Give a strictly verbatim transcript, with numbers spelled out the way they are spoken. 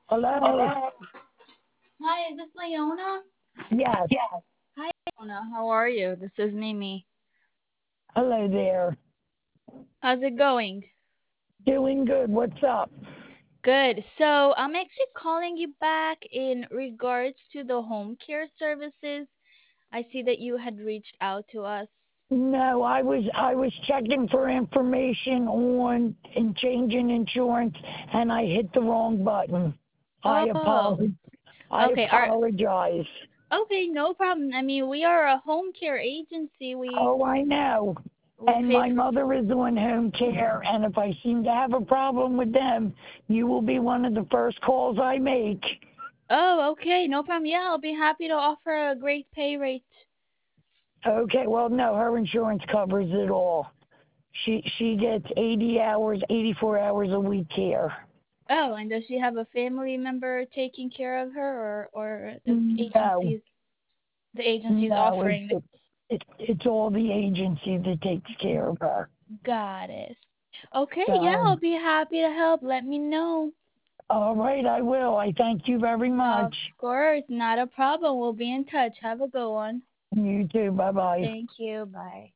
Hello? Hello. Hi, is this Leona? Yes. Yes. Hi, Leona. How are you? This is Mimi. Hello there. How's it going? Doing good. What's up? Good. So I'm actually calling you back in regards to the home care services. I see that you had reached out to us. No, I was I was checking for information on and changing insurance, and I hit the wrong button. I Oh, apologize. I okay. Our apologize. okay, no problem. I mean, we are a home care agency. We Oh, I know. we And pay my for. mother is on home care, and if I seem to have a problem with them, you will be one of the first calls I make. Oh, okay, no problem. Yeah, I'll be happy to offer a great pay rate. Okay, well, no, her insurance covers it all. She she gets eighty hours, eighty-four hours a week care. Oh, and does she have a family member taking care of her, or or the No, agency's the agency's no, it's offering? it, it, it's all the agency that takes care of her. Got it. Okay, yeah, So, I'll be happy to help. Let me know. all right, I will. I thank you very much. Of course, not a problem. We'll be in touch. Have a good one. You too. Bye bye. Thank you. Bye.